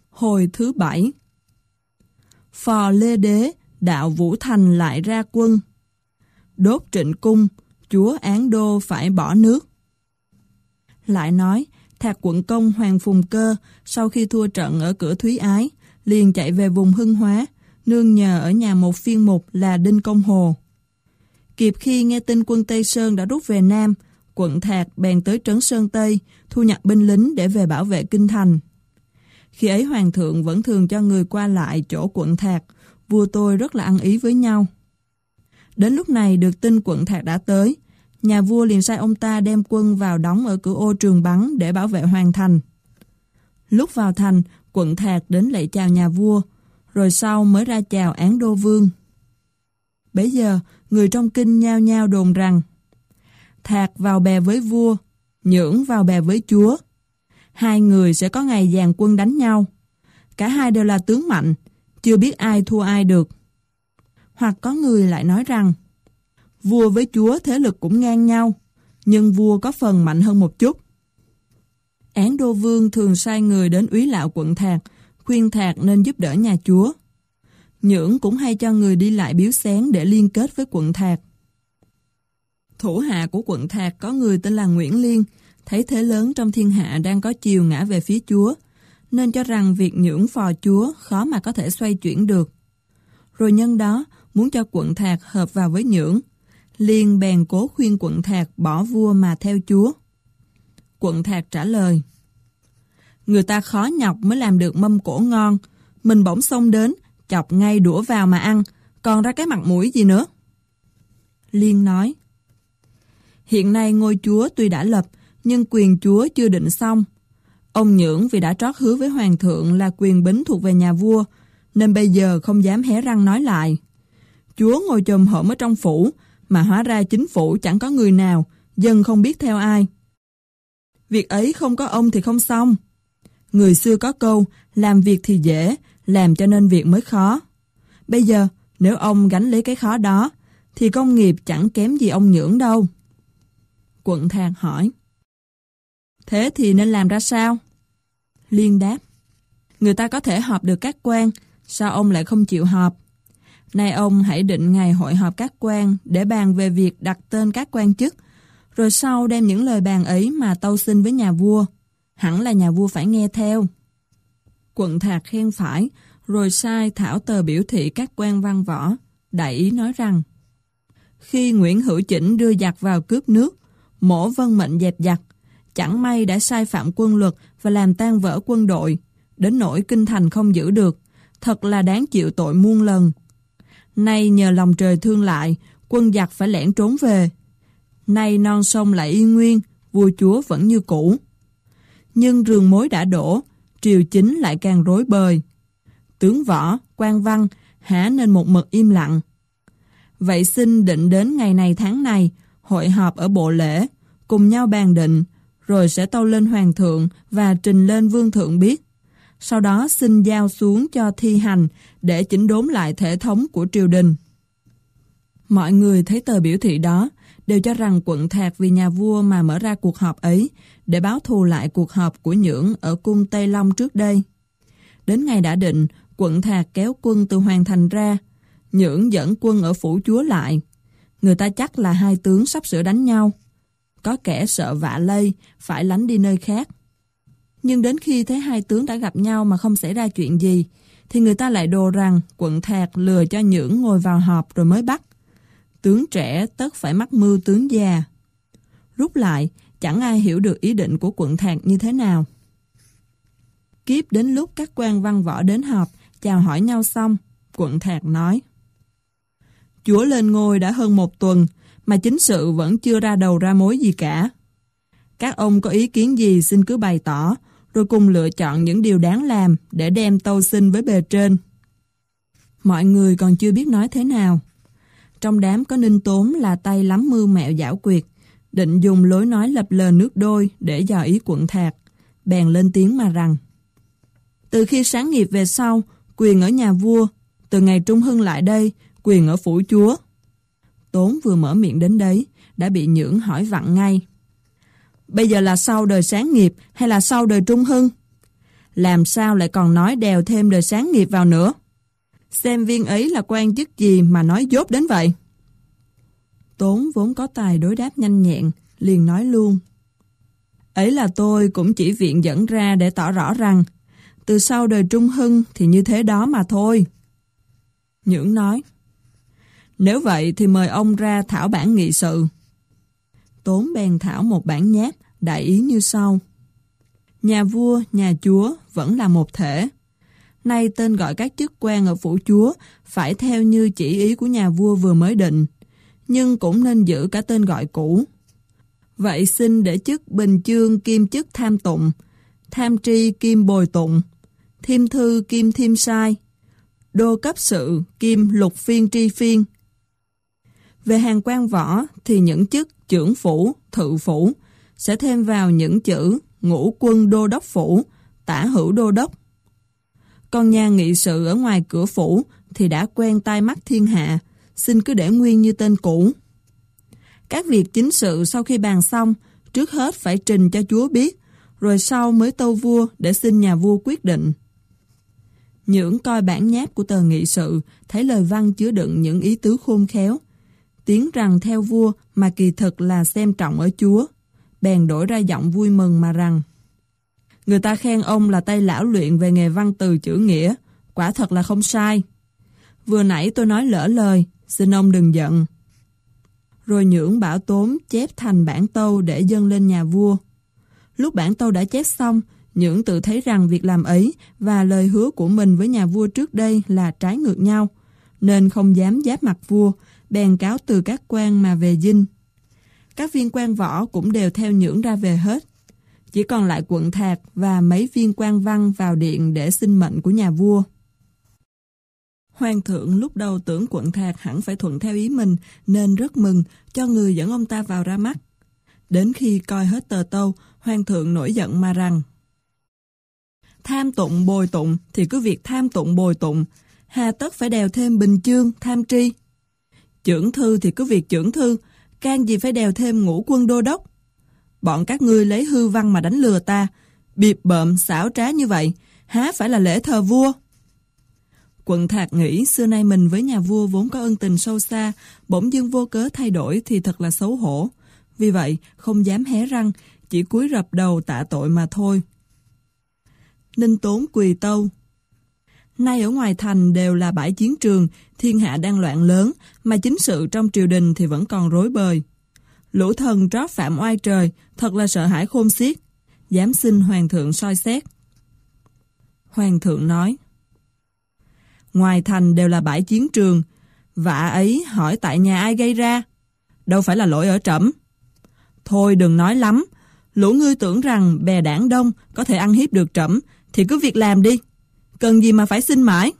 Hồi thứ 7. Phò Lê Đế, đạo Vũ Thành lại ra quân. Đốt Trịnh Cung, chúa Án Đô phải bỏ nước. Lại nói, Thạc quận công Hoàng Phùng Cơ sau khi thua trận ở cửa Thúy Ái, liền chạy về vùng Hưng Hóa, nương nhờ ở nhà một phiên mục là Đinh Công Hồ. Kịp khi nghe tin quân Tây Sơn đã rút về Nam, quận Thạc bèn tới trấn Sơn Tây, thu nhặt binh lính để về bảo vệ kinh thành. Khi ấy Hoàng thượng vẫn thường cho người qua lại chỗ quận Thạc, vua tôi rất là ăn ý với nhau. Đến lúc này được tin quận Thạc đã tới, nhà vua liền sai ông ta đem quân vào đóng ở cửa ô Trường Bắn để bảo vệ hoàn thành. Lúc vào thành, quận Thạc đến lạy chào nhà vua, rồi sau mới ra chào Án Đô Vương. Bấy giờ, người trong kinh nhao nhao đồn rằng Thạc vào bè với vua, Nhưỡng vào bè với chúa. Hai người sẽ có ngày dàn quân đánh nhau. Cả hai đều là tướng mạnh, chưa biết ai thua ai được. Hoặc có người lại nói rằng vua với chúa thế lực cũng ngang nhau, nhưng vua có phần mạnh hơn một chút. Án Đô Vương thường sai người đến úy lạo quận Thạc, khuyên Thạc nên giúp đỡ nhà chúa. Nhưỡng cũng hay cho người đi lại biếu xén để liên kết với quận Thạc. Thủ hạ của quận Thạc có người tên là Nguyễn Liên, thấy thế lớn trong thiên hạ đang có chiều ngã về phía chúa, nên cho rằng việc nhưỡng phò chúa khó mà có thể xoay chuyển được. Rồi nhân đó muốn cho quận Thạc hợp vào với nhưỡng, Liên bèn cố khuyên quận Thạc bỏ vua mà theo chúa. Quận Thạc trả lời: người ta khó nhọc mới làm được mâm cỗ ngon, mình bỗng xông đến, chọc ngay đũa vào mà ăn, còn ra cái mặt mũi gì nữa. Liên nói: hiện nay ngôi chúa tuy đã lập, nhưng quyền chúa chưa định xong. Ông Nhưỡng vì đã trót hứa với hoàng thượng là quyền bính thuộc về nhà vua, nên bây giờ không dám hé răng nói lại. Chúa ngồi chồm hổm ở trong phủ, mà hóa ra chính phủ chẳng có người nào, dân không biết theo ai. Việc ấy không có ông thì không xong. Người xưa có câu, làm việc thì dễ, làm cho nên việc mới khó. Bây giờ, nếu ông gánh lấy cái khó đó, thì công nghiệp chẳng kém gì ông Nhưỡng đâu. Quận Thạc hỏi: thế thì nên làm ra sao? Liên đáp: người ta có thể họp được các quan, sao ông lại không chịu họp? Nay ông hãy định ngày hội họp các quan để bàn về việc đặt tên các quan chức, rồi sau đem những lời bàn ấy mà tâu xin với nhà vua. Hẳn là nhà vua phải nghe theo. Quận Thạc khen phải, rồi sai thảo tờ biểu thị các quan văn võ, đại ý nói rằng: khi Nguyễn Hữu Chỉnh đưa giặc vào cướp nước, Mỗ vâng mệnh dẹp giặc, chẳng may đã sai phạm quân luật và làm tan vỡ quân đội, đến nỗi kinh thành không giữ được, thật là đáng chịu tội muôn lần. Nay nhờ lòng trời thương lại, quân giặc phải lẻn trốn về. Nay non sông lại y nguyên, vua chúa vẫn như cũ. Nhưng rường mối đã đổ, triều chính lại càng rối bời. Tướng võ, quan văn hả nên một mực im lặng. Vậy xin định đến ngày này tháng này, hội họp ở bộ lễ, cùng nhau bàn định, rồi sẽ tâu lên hoàng thượng và trình lên vương thượng biết. Sau đó xin giao xuống cho thi hành để chỉnh đốn lại thể thống của triều đình. Mọi người thấy tờ biểu thị đó đều cho rằng quận Thạc vì nhà vua mà mở ra cuộc họp ấy để báo thù lại cuộc họp của Nhưỡng ở cung Tây Long trước đây. Đến ngày đã định, quận Thạc kéo quân từ Hoàng Thành ra, Nhưỡng dẫn quân ở phủ chúa lại. Người ta chắc là hai tướng sắp sửa đánh nhau. Có kẻ sợ vạ lây, phải lánh đi nơi khác. Nhưng đến khi thấy hai tướng đã gặp nhau mà không xảy ra chuyện gì, thì người ta lại đồ rằng quận Thạc lừa cho Nhưỡng ngồi vào họp rồi mới bắt. Tướng trẻ tất phải mắc mưu tướng già. Rút lại, chẳng ai hiểu được ý định của quận Thạc như thế nào. Kiếp đến lúc các quan văn võ đến họp, chào hỏi nhau xong, quận Thạc nói: chúa lên ngôi đã hơn 1 tuần, mà chính sự vẫn chưa ra đầu ra mối gì cả. Các ông có ý kiến gì xin cứ bày tỏ, rồi cùng lựa chọn những điều đáng làm để đem tâu xin với bề trên. Mọi người còn chưa biết nói thế nào. Trong đám có Ninh Tốn là tay lắm mưu mẹo giảo quyệt, định dùng lối nói lập lờ nước đôi để dò ý quận Thạc, bèn lên tiếng mà rằng: từ khi sáng nghiệp về sau, quyền ở nhà vua, từ ngày Trung Hưng lại đây, quyền ở phủ chúa. Tốn vừa mở miệng đến đấy, đã bị Nhưỡng hỏi vặn ngay: bây giờ là sau đời sáng nghiệp hay là sau đời Trung Hưng? làm sao lại còn nói đèo thêm đời sáng nghiệp vào nữa. Xem viên ấy là quan chức gì mà nói dốt đến vậy. Tốn vốn có tài đối đáp nhanh nhẹn, liền nói luôn. Ấy là tôi cũng chỉ viện dẫn ra để tỏ rõ rằng, từ sau đời Trung Hưng thì như thế đó mà thôi. Nhưỡng nói, nếu vậy thì mời ông ra thảo bản nghị sự. Tốn bèn thảo một bản nháp, đại ý như sau. Nhà vua, nhà chúa vẫn là một thể. Nay tên gọi các chức quan ở phủ chúa phải theo như chỉ ý của nhà vua vừa mới định, nhưng cũng nên giữ cả tên gọi cũ. Vậy xin để chức bình chương kim chức tham tụng, tham tri kim bồi tụng, thiêm thư kim thiêm sai, đô cấp sự kim lục phiên tri phiên. Về hàng quan võ thì những chức trưởng phủ, thự phủ sẽ thêm vào những chữ ngũ quân đô đốc phủ, tả hữu đô đốc. Còn nhà nghị sự ở ngoài cửa phủ thì đã quen tai mắt thiên hạ, xin cứ để nguyên như tên cũ. Các việc chính sự sau khi bàn xong, trước hết phải trình cho chúa biết, rồi sau mới tâu vua để xin nhà vua quyết định. Nhưỡng coi bản nháp của tờ nghị sự, thấy lời văn chứa đựng những ý tứ khôn khéo. Tiếng rằng theo vua mà kỳ thực là xem trọng ở chúa. Bèn đổi ra giọng vui mừng mà rằng, người ta khen ông là tay lão luyện về nghề văn từ chữ nghĩa, quả thật là không sai. Vừa nãy tôi nói lỡ lời, xin ông đừng giận. Rồi Nhưỡng bảo Tốn chép thành bản tâu để dâng lên nhà vua. Lúc bản tâu đã chép xong, Nhưỡng tự thấy rằng việc làm ấy và lời hứa của mình với nhà vua trước đây là trái ngược nhau, nên không dám giáp mặt vua, bèn cáo từ các quan mà về dinh. Các viên quan võ cũng đều theo Nhưỡng ra về hết. Chỉ còn lại Quận Thạc và mấy viên quan văn vào điện để xin mệnh của nhà vua. Hoàng thượng lúc đầu tưởng Quận Thạc hẳn phải thuận theo ý mình nên rất mừng, cho người dẫn ông ta vào ra mắt. Đến khi coi hết tờ tâu, Hoàng thượng nổi giận mà rằng, tham tụng bồi tụng thì cứ việc tham tụng bồi tụng, hà tất phải đèo thêm bình chương, tham tri. Chưởng thư thì cứ việc chưởng thư, can gì phải đèo thêm ngũ quân đô đốc. Bọn các ngươi lấy hư văn mà đánh lừa ta, biệp bợm xảo trá như vậy, há phải là lễ thờ vua. Quận Thạc nghĩ xưa nay mình với nhà vua vốn có ân tình sâu xa, bỗng dưng vô cớ thay đổi thì thật là xấu hổ. Vì vậy, không dám hé răng, chỉ cúi rập đầu tạ tội mà thôi. Ninh Tốn quỳ tâu. Nay ở ngoài thành đều là bãi chiến trường, thiên hạ đang loạn lớn, mà chính sự trong triều đình thì vẫn còn rối bời. Lũ thần trót phạm oai trời, thật là sợ hãi khôn xiết. Dám xin Hoàng thượng soi xét. Hoàng thượng nói, ngoài thành đều là bãi chiến trường, vạ ấy hỏi tại nhà ai gây ra, đâu phải là lỗi ở trẫm. Thôi đừng nói lắm, lũ ngươi tưởng rằng bè đảng đông có thể ăn hiếp được trẫm thì cứ việc làm đi, cần gì mà phải xin mãi.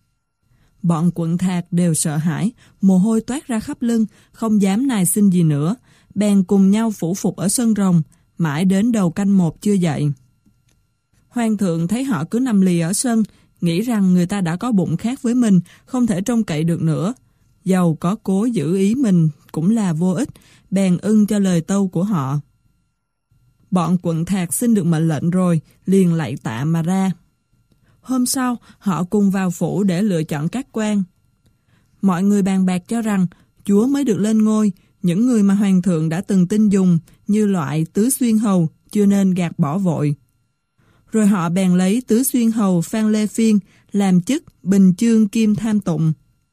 Bọn Quận Thạc đều sợ hãi, mồ hôi toát ra khắp lưng, không dám nài xin gì nữa, bèn cùng nhau phủ phục ở sân rồng, mãi đến đầu canh 1 chưa dậy. Hoàng thượng thấy họ cứ nằm lì ở sân, nghĩ rằng người ta đã có bụng khác với mình, không thể trông cậy được nữa. Dầu có cố giữ ý mình cũng là vô ích, bèn ưng cho lời tâu của họ. Bọn Quận Thạc xin được mệnh lệnh rồi, liền lạy tạ mà ra. Hôm sau, họ cùng vào phủ để lựa chọn các quan. Mọi người bàn bạc cho rằng, chúa mới được lên ngôi, những người mà Hoàng thượng đã từng tin dùng như loại Tứ Xuyên Hầu chưa nên gạt bỏ vội. Rồi họ bèn lấy Tứ Xuyên Hầu Phan Lê Phiên làm chức Bình Chương Kim Tham Tụng.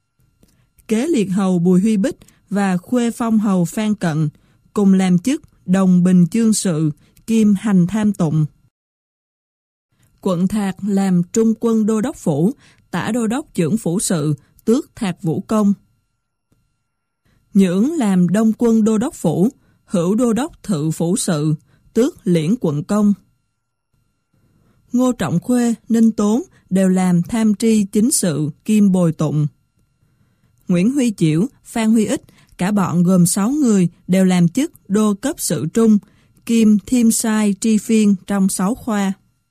Kế Liệt Hầu Bùi Huy Bích và Khuê Phong Hầu Phan Cận cùng làm chức Đồng Bình Chương Sự Kim Hành Tham Tụng. Quận Thạc làm Trung Quân Đô Đốc Phủ, Tả Đô Đốc Chưởng Phủ Sự, tước Thạc Vũ Công. Nhưỡng làm Đông Quân Đô Đốc Phủ, Hữu Đô Đốc Thự Phủ Sự, tước Liễn Quận Công. Ngô Trọng Khuê, Ninh Tốn đều làm Tham Tri Chính Sự, Kim Bồi Tụng. Nguyễn Huy Chiểu, Phan Huy Ích, cả bọn gồm 6 người đều làm chức Đô Cấp Sự Trung, Kim Thiêm Sai Tri Phiên trong 6 khoa.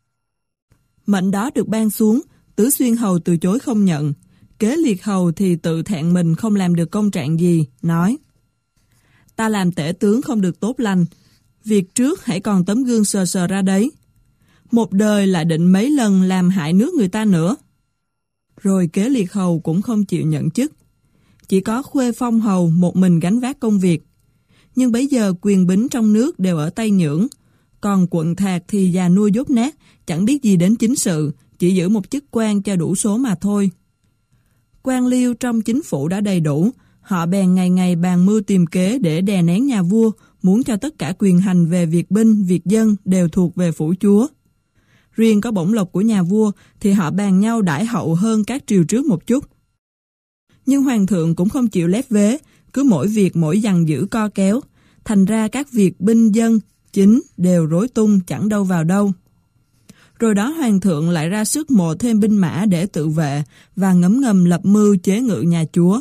Mệnh đó được ban xuống, Tứ Xuyên Hầu từ chối không nhận. Kế Liệt Hầu thì tự thẹn mình không làm được công trạng gì, nói: ta làm tể tướng không được tốt lành, việc trước hãy còn tấm gương sờ sờ ra đấy. một đời lại định mấy lần làm hại nước người ta nữa. Rồi kế liệt hầu cũng không chịu nhận chức. Chỉ có Khuê Phong hầu một mình gánh vác công việc. Nhưng bấy giờ quyền bính trong nước đều ở tay Nhưỡng, còn Quận Thạc thì già nua dốt nát, chẳng biết gì đến chính sự, chỉ giữ một chức quan cho đủ số mà thôi. Quan liêu trong chính phủ đã đầy đủ, họ bèn ngày ngày bàn mưu tìm kế để đè nén nhà vua, muốn cho tất cả quyền hành về việc binh, việc dân đều thuộc về phủ chúa. Riêng có bổng lộc của nhà vua thì họ bàn nhau đãi hậu hơn các triều trước một chút. Nhưng hoàng thượng cũng không chịu lép vế, cứ mỗi việc mỗi dằn giữ co kéo, thành ra các việc binh dân, chính đều rối tung chẳng đâu vào đâu. Rồi đó hoàng thượng lại ra sức mộ thêm binh mã để tự vệ và ngấm ngầm lập mưu chế ngự nhà chúa.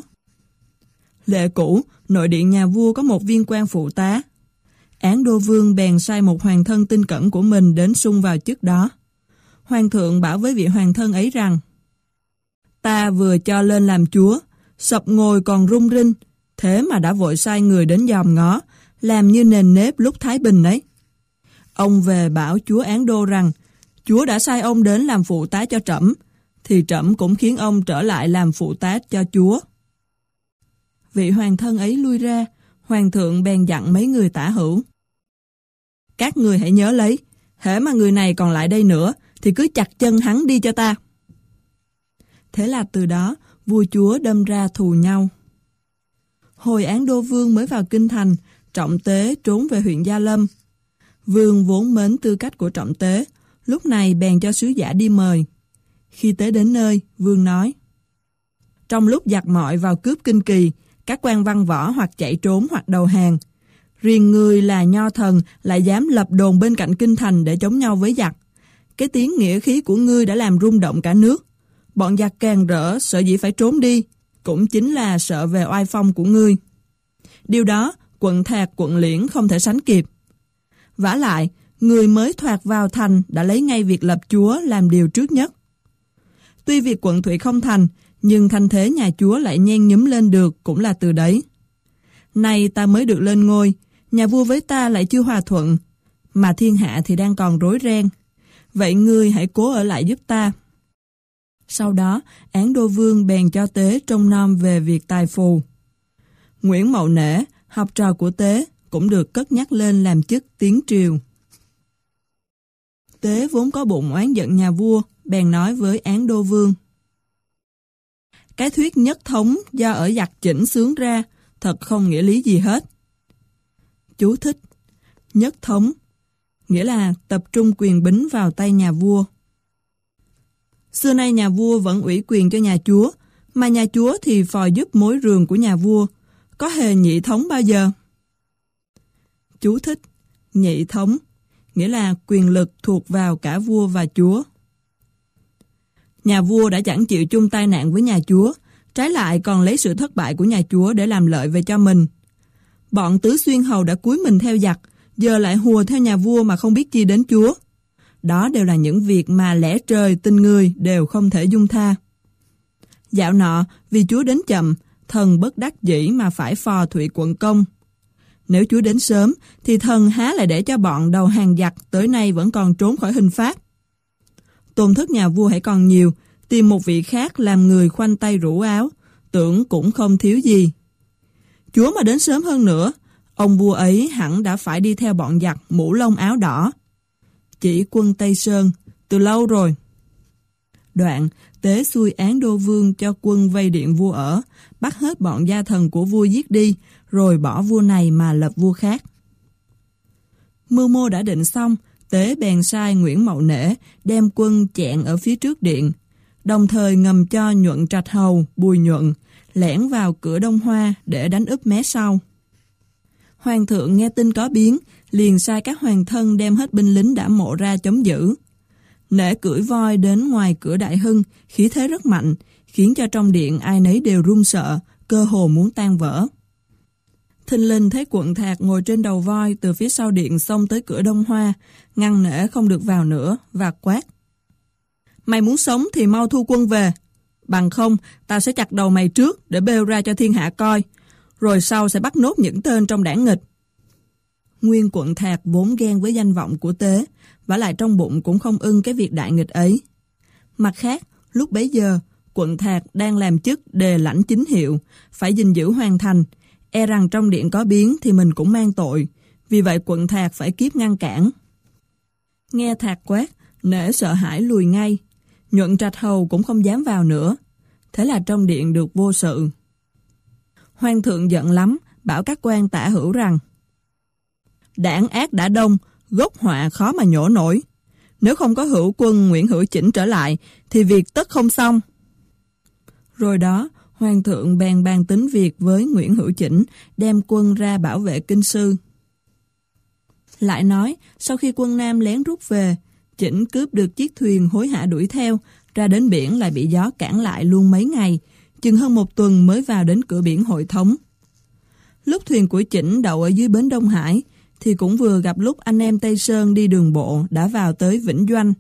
Lệ cũ, nội điện nhà vua có một viên quan phụ tá. Án Đô Vương bèn sai một hoàng thân tin cẩn của mình đến xung vào chức đó. Hoàng thượng bảo với vị hoàng thân ấy rằng: ta vừa cho lên làm chúa, sập ngồi còn rung rinh, thế mà đã vội sai người đến dòm ngó, làm như nền nếp lúc Thái Bình ấy. Ông về bảo chúa Án Đô rằng chúa đã sai ông đến làm phụ tá cho trẫm, thì trẫm cũng khiến ông trở lại làm phụ tá cho chúa. Vị hoàng thân ấy lui ra, hoàng thượng bèn dặn mấy người tả hữu: các người hãy nhớ lấy, hễ mà người này còn lại đây nữa thì cứ chặt chân hắn đi cho ta. Thế là từ đó vua chúa đâm ra thù nhau. Hồi Án Đô Vương mới vào kinh thành, Trọng Tế trốn về huyện Gia Lâm. Vương vốn mến tư cách của Trọng Tế, lúc này bèn cho sứ giả đi mời. Khi Tế đến nơi, Vương nói: trong lúc giặc mọi vào cướp Kinh Kỳ, các quan văn võ hoặc chạy trốn hoặc đầu hàng. Riêng ngươi là nho thần lại dám lập đồn bên cạnh kinh thành để chống nhau với giặc. Cái tiếng nghĩa khí của ngươi đã làm rung động cả nước. Bọn giặc càng rỡ sợ dĩ phải trốn đi, cũng chính là sợ về oai phong của ngươi. Điều đó quận Thạc, quận Liễn không thể sánh kịp. Vả lại, người mới thoạt vào thành đã lấy ngay việc lập chúa làm điều trước nhất. Tuy việc quận Thụy không thành, nhưng thanh thế nhà chúa lại nhen nhúm lên được cũng là từ đấy. Nay ta mới được lên ngôi, nhà vua với ta lại chưa hòa thuận, mà thiên hạ thì đang còn rối ren. Vậy ngươi hãy cố ở lại giúp ta. Sau đó, Án Đô Vương bèn cho Tế trông nom về việc tài phù. Nguyễn Mậu Nể, học trò của Tế, cũng được cất nhắc lên làm chức tiến triều. Tế vốn có bụng oán giận nhà vua, bèn nói với Án Đô Vương: cái thuyết nhất thống do ở giặc chỉnh xướng ra, thật không nghĩa lý gì hết. Chú thích: nhất thống nghĩa là tập trung quyền bính vào tay nhà vua. Xưa nay nhà vua vẫn ủy quyền cho nhà chúa, mà nhà chúa thì phò giúp mối rường của nhà vua, có hề nhị thống bao giờ. Chú thích: nhị thống nghĩa là quyền lực thuộc vào cả vua và chúa. Nhà vua đã chẳng chịu chung tai nạn với nhà chúa, trái lại còn lấy sự thất bại của nhà chúa để làm lợi về cho mình. Bọn Tứ Xuyên hầu đã cúi mình theo giặc, giờ lại hùa theo nhà vua mà không biết chi đến chúa. Đó đều là những việc mà lẽ trời tình người đều không thể dung tha. Dạo nọ, vì chúa đến chậm, thần bất đắc dĩ mà phải phò Thụy quận công. Nếu chúa đến sớm, thì thần há lại để cho bọn đầu hàng giặc tới nay vẫn còn trốn khỏi hình pháp. Tổn thất nhà vua hãy còn nhiều, tìm một vị khác làm người khoanh tay rũ áo, tưởng cũng không thiếu gì. Chúa mà đến sớm hơn nữa, ông vua ấy hẳn đã phải đi theo bọn giặc mũ lông áo đỏ. Chỉ quân Tây Sơn, từ lâu rồi. Đoạn, Tế xuôi Án Đô Vương cho quân vây điện vua ở, bắt hết bọn gia thần của vua giết đi, rồi bỏ vua này mà lập vua khác. Mưu mô đã định xong, Tế bèn sai Nguyễn Mậu Nể đem quân chẹn ở phía trước điện, đồng thời ngầm cho Nhuận Trạch Hầu, Bùi Nhuận, lẻn vào cửa Đông Hoa để đánh úp mé sau. Hoàng thượng nghe tin có biến, liền sai các hoàng thân đem hết binh lính đã mộ ra chống giữ. Nể cưỡi voi đến ngoài cửa Đại Hưng, khí thế rất mạnh, khiến cho trong điện ai nấy đều run sợ, cơ hồ muốn tan vỡ. Thình lình thấy Quận Thạc ngồi trên đầu voi từ phía sau điện xông tới cửa Đông Hoa, ngăn Nể không được vào nữa và quát: mày muốn sống thì mau thu quân về, bằng không ta sẽ chặt đầu mày trước để bêu ra cho thiên hạ coi, rồi sau sẽ bắt nốt những tên trong đảng nghịch. Nguyên quận Thạc vốn ghen với danh vọng của Tế, vả lại trong bụng cũng không ưng cái việc đại nghịch ấy. Mặt khác, lúc bấy giờ, quận Thạc đang làm chức đề lãnh chính hiệu, phải gìn giữ hoàn thành, e rằng trong điện có biến thì mình cũng mang tội, vì vậy quận Thạc phải kiếp ngăn cản. Nghe Thạc quát, nể sợ hãi lùi ngay, Nhuận Trạch hầu cũng không dám vào nữa, thế là trong điện được vô sự. Hoàng thượng giận lắm, bảo các quan tả hữu rằng: đảng ác đã đông, gốc họa khó mà nhổ nổi. Nếu không có hữu quân Nguyễn Hữu Chỉnh trở lại, thì việc tất không xong. Rồi đó, Hoàng thượng bèn bàn tính việc với Nguyễn Hữu Chỉnh, đem quân ra bảo vệ kinh sư. Lại nói, sau khi quân Nam lén rút về, Chỉnh cướp được chiếc thuyền hối hả đuổi theo, ra đến biển lại bị gió cản lại luôn mấy ngày, chừng hơn 1 tuần mới vào đến cửa biển Hội Thống. Lúc thuyền của Chỉnh đậu ở dưới bến Đông Hải, thì cũng vừa gặp lúc anh em Tây Sơn đi đường bộ đã vào tới Vĩnh Doanh.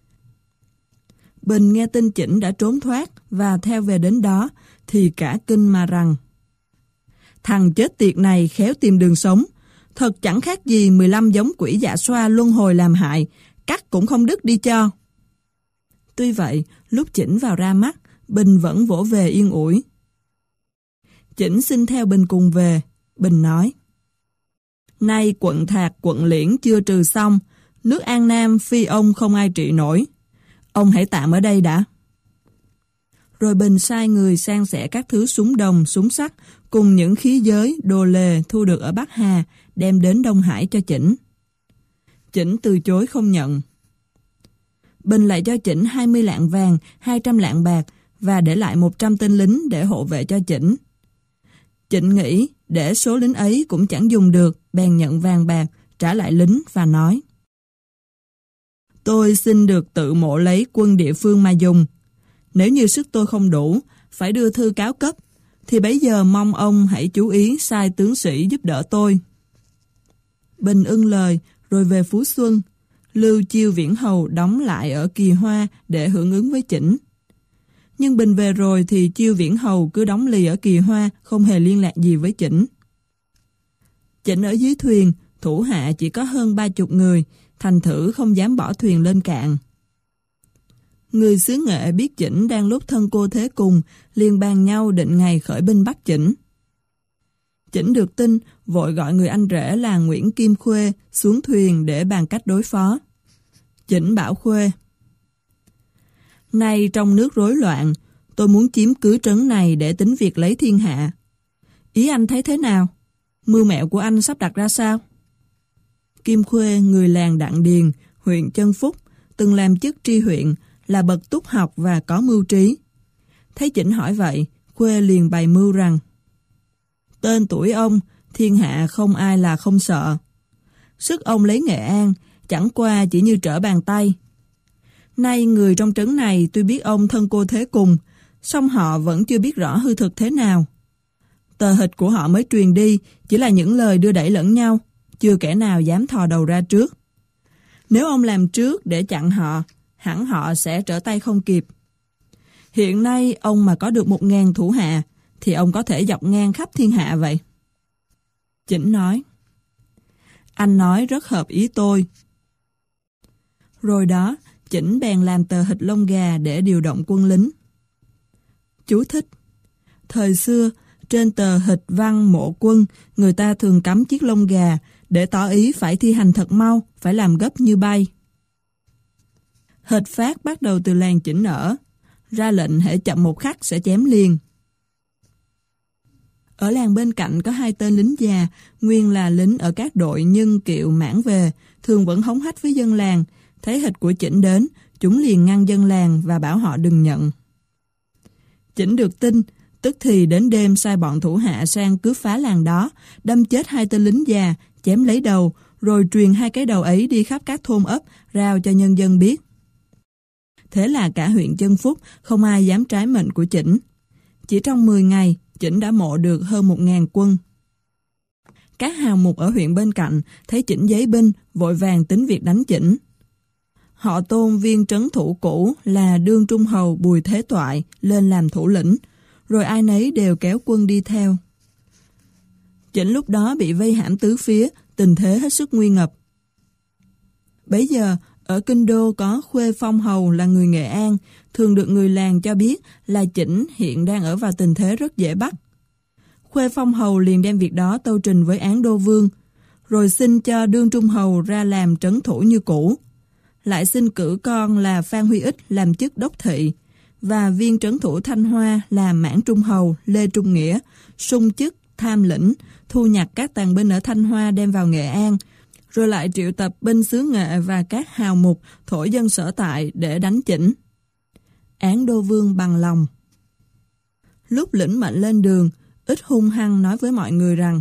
Bình nghe tin Chỉnh đã trốn thoát và theo về đến đó, thì cả kinh mà rằng: thằng chết tiệt này khéo tìm đường sống, thật chẳng khác gì 15 giống quỷ dạ xoa luân hồi làm hại, cắt cũng không đứt đi cho. Tuy vậy, lúc Chỉnh vào ra mắt, Bình vẫn vỗ về yên ủi. Chỉnh xin theo Bình cùng về. Bình nói: nay quận Thạc, quận Liễn chưa trừ xong, nước An Nam phi ông không ai trị nổi. Ông hãy tạm ở đây đã. Rồi Bình sai người san sẻ các thứ súng đồng, súng sắt cùng những khí giới, đồ lề thu được ở Bắc Hà, đem đến Đông Hải cho Chỉnh. Chỉnh từ chối không nhận. Bình lại cho Chỉnh 20 lạng vàng, 200 lạng bạc và để lại 100 tên lính để hộ vệ cho Chỉnh. Chỉnh nghĩ để số lính ấy cũng chẳng dùng được, bèn nhận vàng bạc, trả lại lính và nói: tôi xin được tự mộ lấy quân địa phương mà dùng. Nếu như sức tôi không đủ, phải đưa thư cáo cấp, thì bấy giờ mong ông hãy chú ý sai tướng sĩ giúp đỡ tôi. Bình ưng lời, rồi về Phú Xuân, lưu Chiêu Viễn Hầu đóng lại ở Kỳ Hoa để hưởng ứng với Chỉnh. Nhưng Bình về rồi thì Chiêu Viễn Hầu cứ đóng lì ở Kỳ Hoa, không hề liên lạc gì với Chỉnh. Chỉnh ở dưới thuyền, thủ hạ chỉ có hơn 30 người, thành thử không dám bỏ thuyền lên cạn. Người xứ Nghệ biết Chỉnh đang lúc thân cô thế cùng, liền bàn nhau định ngày khởi binh bắt Chỉnh. Chỉnh được tin, vội gọi người anh rể là Nguyễn Kim Khuê xuống thuyền để bàn cách đối phó. Chỉnh bảo Khuê: nay trong nước rối loạn, tôi muốn chiếm cứ trấn này để tính việc lấy thiên hạ. Ý anh thấy thế nào? Mưu mẹo của anh sắp đặt ra sao? Kim Khuê, người làng Đặng Điền, huyện Chân Phúc, từng làm chức tri huyện, là bậc túc học và có mưu trí. Thấy Chỉnh hỏi vậy, Khuê liền bày mưu rằng: tên tuổi ông, thiên hạ không ai là không sợ. Sức ông lấy Nghệ An, chẳng qua chỉ như trở bàn tay. Nay người trong trấn này tuy biết ông thân cô thế cùng, song họ vẫn chưa biết rõ hư thực thế nào. Tờ hịch của họ mới truyền đi chỉ là những lời đưa đẩy lẫn nhau, chưa kẻ nào dám thò đầu ra trước. Nếu ông làm trước để chặn họ, hẳn họ sẽ trở tay không kịp. Hiện nay ông mà có được 1000 thủ hạ, thì ông có thể dọc ngang khắp thiên hạ vậy. Chỉnh nói: anh nói rất hợp ý tôi. Rồi đó, Chỉnh bèn làm tờ hịch lông gà để điều động quân lính. Chú thích: thời xưa, trên tờ hịch văn mộ quân, người ta thường cắm chiếc lông gà để tỏ ý phải thi hành thật mau, phải làm gấp như bay. Hịch phát bắt đầu từ làng Chỉnh ở, ra lệnh hễ chậm một khắc sẽ chém liền. Ở làng bên cạnh có 2 tên lính già, nguyên là lính ở các đội nhưng kiệu mãn về, thường vẫn hống hách với dân làng. Thấy hịch của Chỉnh đến, chúng liền ngăn dân làng và bảo họ đừng nhận. Chỉnh được tin, tức thì đến đêm sai bọn thủ hạ sang cướp phá làng đó, đâm chết 2 tên lính già, chém lấy đầu, rồi truyền 2 cái đầu ấy đi khắp các thôn ấp, rao cho nhân dân biết. Thế là cả huyện Chân Phúc không ai dám trái mệnh của Chỉnh. Chỉ trong 10 ngày, Chỉnh đã mộ được hơn 1000 quân. Các hào mục ở huyện bên cạnh thấy Chỉnh giấy binh, vội vàng tính việc đánh Chỉnh. Họ tôn viên trấn thủ cũ là đương trung hầu Bùi Thế Toại lên làm thủ lĩnh, rồi ai nấy đều kéo quân đi theo. Chỉnh lúc đó bị vây hãm tứ phía, tình thế hết sức nguy ngập. Bấy giờ, ở Kinh Đô có Khuê Phong Hầu là người Nghệ An, thường được người làng cho biết là Chỉnh hiện đang ở vào tình thế rất dễ bắt. Khuê Phong Hầu liền đem việc đó tâu trình với Án Đô Vương, rồi xin cho Đương Trung Hầu ra làm trấn thủ như cũ. Lại xin cử con là Phan Huy Ích làm chức đốc thị, và viên trấn thủ Thanh Hoa là Mãn Trung Hầu Lê Trung Nghĩa, sung chức tham lĩnh, thu nhặt các tàn binh ở Thanh Hoa đem vào Nghệ An, rồi lại triệu tập binh xứ Nghệ và các hào mục thổ dân sở tại để đánh Chỉnh. Án Đô Vương bằng lòng. Lúc lĩnh mệnh lên đường, Ích hung hăng nói với mọi người rằng: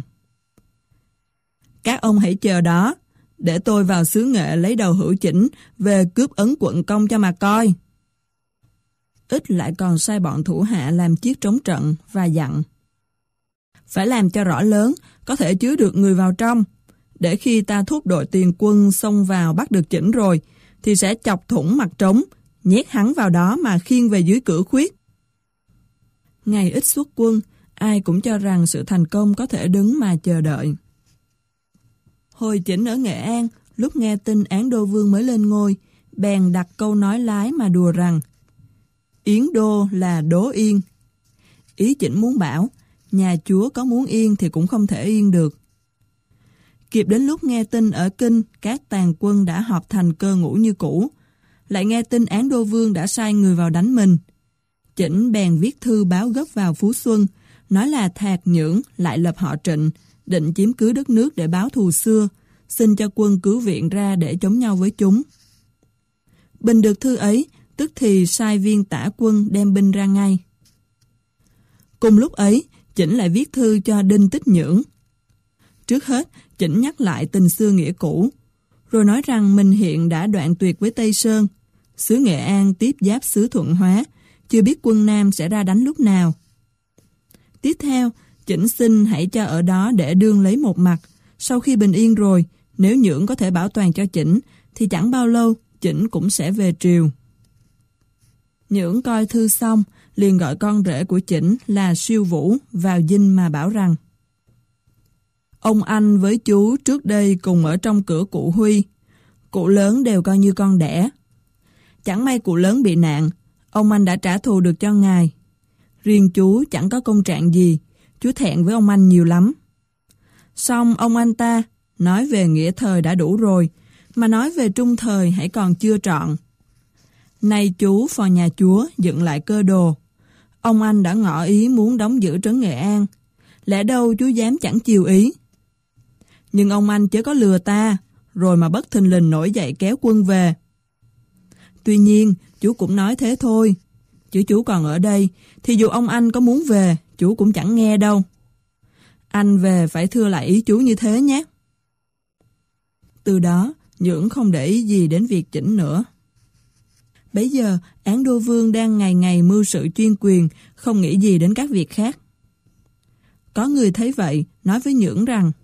các ông hãy chờ đó, để tôi vào xứ Nghệ lấy đầu Hữu Chỉnh về cướp Ấn Quận Công cho mà coi. Ích lại còn sai bọn thủ hạ làm chiếc trống trận và dặn: phải làm cho rõ lớn, có thể chứa được người vào trong, để khi ta thúc đội tiền quân xông vào bắt được Chỉnh rồi, thì sẽ chọc thủng mặt trống, nhét hắn vào đó mà khiêng về dưới cửa khuyết. Ngày Ích xuất quân, ai cũng cho rằng sự thành công có thể đứng mà chờ đợi. Hồi Chỉnh ở Nghệ An, lúc nghe tin Án Đô Vương mới lên ngôi, bèn đặt câu nói lái mà đùa rằng: Yến Đô là Đố Yên. Ý Chỉnh muốn bảo, nhà chúa có muốn yên thì cũng không thể yên được. Kịp đến lúc nghe tin ở Kinh các tàn quân đã họp thành cơ ngũ như cũ, lại nghe tin Án Đô Vương đã sai người vào đánh mình. Chỉnh bèn viết thư báo gấp vào Phú Xuân, nói là Thạc Nhưỡng lại lập họ Trịnh, định chiếm cứ đất nước để báo thù xưa, xin cho quân cứu viện ra để chống nhau với chúng. Bình được thư ấy, tức thì sai viên tả quân đem binh ra ngay. Cùng lúc ấy, Chỉnh lại viết thư cho Đinh Tích Nhưỡng. Trước hết, Chỉnh nhắc lại tình xưa nghĩa cũ, rồi nói rằng mình hiện đã đoạn tuyệt với Tây Sơn, xứ Nghệ An tiếp giáp xứ Thuận Hóa, chưa biết quân Nam sẽ ra đánh lúc nào. Tiếp theo, Chỉnh xin hãy cho ở đó để đương lấy một mặt, sau khi bình yên rồi, nếu Nhưỡng có thể bảo toàn cho Chỉnh, thì chẳng bao lâu Chỉnh cũng sẽ về triều. Nhưỡng coi thư xong, liền gọi con rể của Chỉnh là Siêu Vũ vào dinh mà bảo rằng: ông anh với chú trước đây cùng ở trong cửa cụ Huy, cụ lớn đều coi như con đẻ. Chẳng may cụ lớn bị nạn, ông anh đã trả thù được cho ngài. Riêng chú chẳng có công trạng gì, chú thẹn với ông anh nhiều lắm. Xong ông anh ta nói về nghĩa thời đã đủ rồi, mà nói về trung thời hãy còn chưa trọn. Nay chú phò nhà chúa dựng lại cơ đồ, ông anh đã ngỏ ý muốn đóng giữ trấn Nghệ An, lẽ đâu chú dám chẳng chiều ý. Nhưng ông anh chớ có lừa ta, rồi mà bất thình lình nổi dậy kéo quân về. Tuy nhiên, chú cũng nói thế thôi, chứ chú còn ở đây, thì dù ông anh có muốn về, chú cũng chẳng nghe đâu. Anh về phải thưa lại ý chú như thế nhé. Từ đó, Nhưỡng không để ý gì đến việc Chỉnh nữa. Bấy giờ, Án Đô Vương đang ngày ngày mưu sự chuyên quyền, không nghĩ gì đến các việc khác. Có người thấy vậy, nói với Nhưỡng rằng: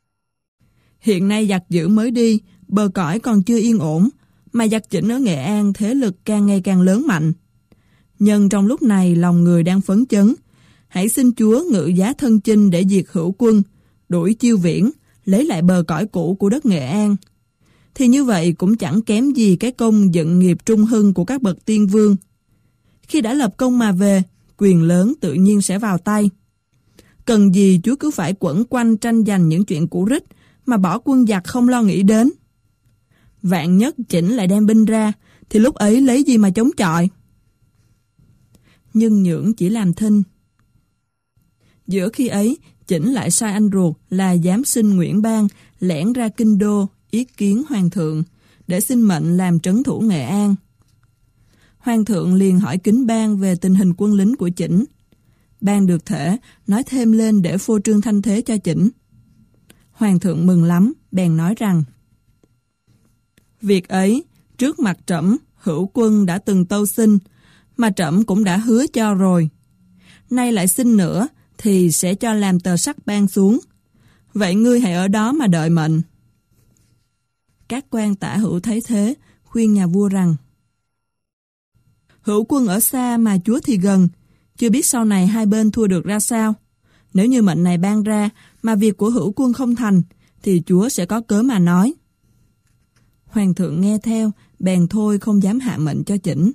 hiện nay giặc dữ mới đi, bờ cõi còn chưa yên ổn, mà giặc Chỉnh ở Nghệ An thế lực càng ngày càng lớn mạnh. Nhân trong lúc này lòng người đang phấn chấn, hãy xin Chúa ngự giá thân chinh để diệt hữu quân, đuổi Chiêu Viễn, lấy lại bờ cõi cũ của đất Nghệ An. Thì như vậy cũng chẳng kém gì cái công dựng nghiệp trung hưng của các bậc tiên vương. Khi đã lập công mà về, quyền lớn tự nhiên sẽ vào tay. Cần gì Chúa cứ phải quẩn quanh tranh giành những chuyện cũ rích, mà bỏ quân giặc không lo nghĩ đến. Vạn nhất Chỉnh lại đem binh ra, thì lúc ấy lấy gì mà chống chọi? Nhưng Nhưỡng chỉ làm thinh. Giữa khi ấy, Chỉnh lại sai anh ruột là giám sinh Nguyễn Bang lẻn ra Kinh Đô ý kiến Hoàng thượng, để xin mệnh làm trấn thủ Nghệ An. Hoàng thượng liền hỏi Kính Bang về tình hình quân lính của Chỉnh. Bang được thể, nói thêm lên để phô trương thanh thế cho Chỉnh. Hoàng thượng mừng lắm, bèn nói rằng: việc ấy, trước mặt trẫm, hữu quân đã từng tâu xin, mà trẫm cũng đã hứa cho rồi. Nay lại xin nữa, thì sẽ cho làm tờ sắt ban xuống. Vậy ngươi hãy ở đó mà đợi mệnh. Các quan tả hữu thấy thế, khuyên nhà vua rằng: hữu quân ở xa mà chúa thì gần, chưa biết sau này hai bên thua được ra sao. Nếu như mệnh này ban ra, mà việc của hữu quân không thành, thì Chúa sẽ có cớ mà nói. Hoàng thượng nghe theo, bèn thôi không dám hạ mệnh cho chỉnh.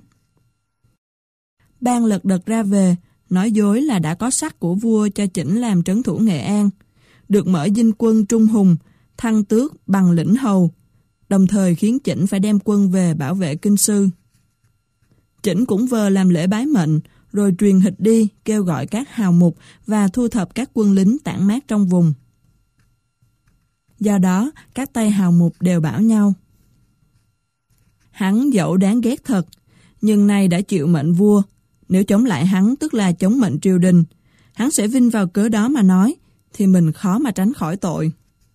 Ban lật đật ra về, nói dối là đã có sắc của vua cho chỉnh làm trấn thủ Nghệ An, được mở dinh quân Trung Hùng, thăng tước bằng lĩnh hầu, đồng thời khiến chỉnh phải đem quân về bảo vệ kinh sư. Chỉnh cũng vờ làm lễ bái mệnh, rồi truyền hịch đi kêu gọi các hào mục và thu thập các quân lính tản mát trong vùng. Do đó, các tay hào mục đều bảo nhau: hắn dẫu đáng ghét thật, nhưng nay đã chịu mệnh vua. Nếu chống lại hắn tức là chống mệnh triều đình. Hắn sẽ vinh vào cớ đó mà nói, thì mình khó mà tránh khỏi tội.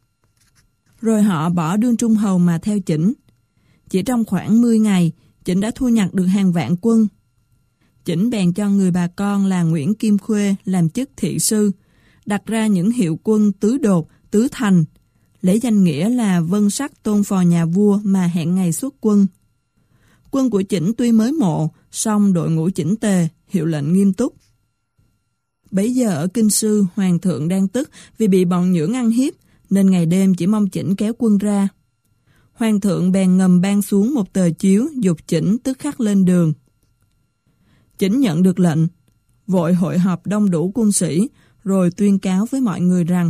Rồi họ bỏ đương trung hầu mà theo chỉnh. Chỉ trong khoảng 10 ngày, chỉnh đã thu nhặt được hàng vạn quân. Chỉnh bèn cho người bà con là Nguyễn Kim Khuê làm chức thị sư, đặt ra những hiệu quân tứ đột, tứ thành, lấy danh nghĩa là vân sắc tôn phò nhà vua mà hẹn ngày xuất quân. Quân của chỉnh tuy mới mộ, song đội ngũ chỉnh tề, hiệu lệnh nghiêm túc. Bấy giờ ở kinh sư, hoàng thượng đang tức vì bị bọn Nhưỡng ăn hiếp, nên ngày đêm chỉ mong chỉnh kéo quân ra. Hoàng thượng bèn ngầm ban xuống một tờ chiếu giục chỉnh tức khắc lên đường. Chỉnh nhận được lệnh, vội hội họp đông đủ quân sĩ, rồi tuyên cáo với mọi người rằng: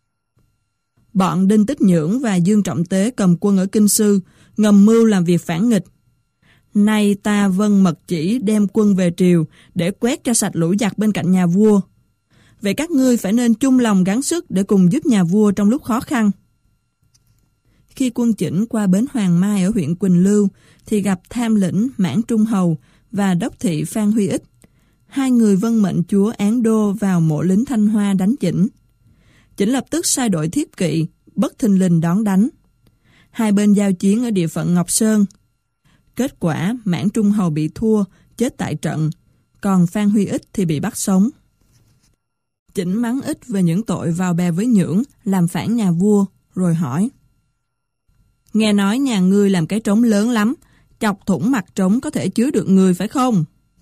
bọn Đinh Tích Nhưỡng và Dương Trọng Tế cầm quân ở kinh sư, ngầm mưu làm việc phản nghịch. Nay ta vâng mật chỉ đem quân về triều để quét cho sạch lũ giặc bên cạnh nhà vua. Vậy các ngươi phải nên chung lòng gắng sức để cùng giúp nhà vua trong lúc khó khăn. Khi quân chỉnh qua bến Hoàng Mai ở huyện Quỳnh Lưu, thì gặp tham lĩnh Mãn Trung Hầu và đốc thị Phan Huy Ích. Hai người vâng mệnh chúa Án Đô vào mộ lính Thanh Hoa đánh chỉnh. Chỉnh lập tức sai đội thiếp kỵ, bất thình lình đón đánh. Hai bên giao chiến ở địa phận Ngọc Sơn. Kết quả Mãn Trung Hầu bị thua, chết tại trận, còn Phan Huy Ích thì bị bắt sống. Chỉnh mắng Ích về những tội vào bè với Nhưỡng, làm phản nhà vua, rồi hỏi: nghe nói nhà ngươi làm cái trống lớn lắm, chọc thủng mặt trống có thể chứa được người phải không?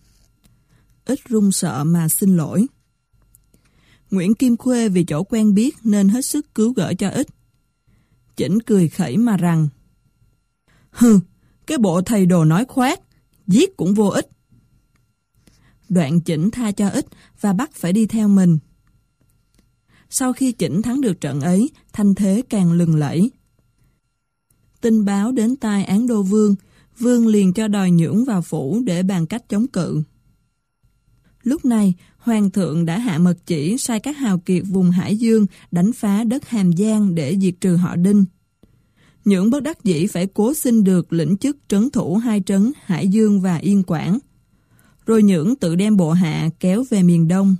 Ích run sợ mà xin lỗi. Nguyễn Kim Khuê vì chỗ quen biết nên hết sức cứu gỡ cho Ích. Chỉnh cười khẩy mà rằng: hừ, cái bộ thầy đồ nói khoác, giết cũng vô ích. Đoạn Chỉnh tha cho Ích và bắt phải đi theo mình. Sau khi Chỉnh thắng được trận ấy, thanh thế càng lừng lẫy. Tin báo đến tai Án Đô Vương, Vương liền cho đòi Nhưỡng vào phủ để bàn cách chống cự. Lúc này, Hoàng thượng đã hạ mật chỉ sai các hào kiệt vùng Hải Dương đánh phá đất Hàm Giang để diệt trừ họ Đinh. Nhưỡng bất đắc dĩ phải cố xin được lĩnh chức trấn thủ hai trấn Hải Dương và Yên Quảng. Rồi Nhưỡng tự đem bộ hạ kéo về miền Đông.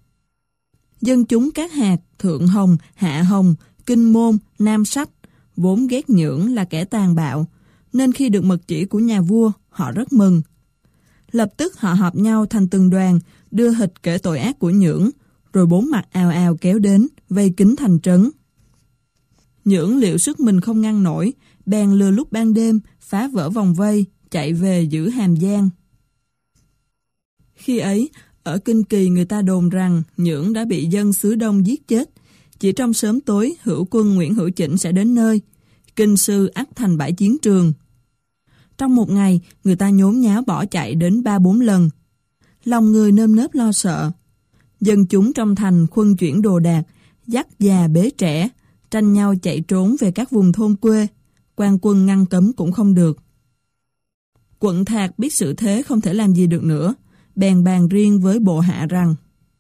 Dân chúng các hạt Thượng Hồng, Hạ Hồng, Kinh Môn, Nam Sách vốn ghét Nhưỡng là kẻ tàn bạo, nên khi được mật chỉ của nhà vua, họ rất mừng. Lập tức họ họp nhau thành từng đoàn, đưa hịch kể tội ác của Nhưỡng, rồi bốn mặt ào ào kéo đến, vây kín thành trấn. Nhưỡng liệu sức mình không ngăn nổi, bèn lừa lúc ban đêm, phá vỡ vòng vây, chạy về giữ Hàm Giang. Khi ấy, ở Kinh Kỳ người ta đồn rằng Nhưỡng đã bị dân xứ Đông giết chết. Chỉ trong sớm tối, hữu quân Nguyễn Hữu Chỉnh sẽ đến nơi. Kinh sư ắt thành bãi chiến trường. Trong một ngày, người ta nhốn nháo bỏ chạy đến 3-4 lần. Lòng người nơm nớp lo sợ. Dân chúng trong thành khuân chuyển đồ đạc, dắt già bế trẻ, tranh nhau chạy trốn về các vùng thôn quê. Quan quân ngăn cấm cũng không được. Quận Thạc biết sự thế không thể làm gì được nữa, bèn bàn riêng với bộ hạ rằng: